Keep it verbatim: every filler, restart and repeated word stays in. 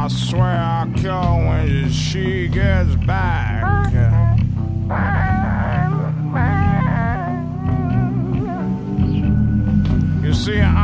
I swear I'll kill her when she gets back. You see,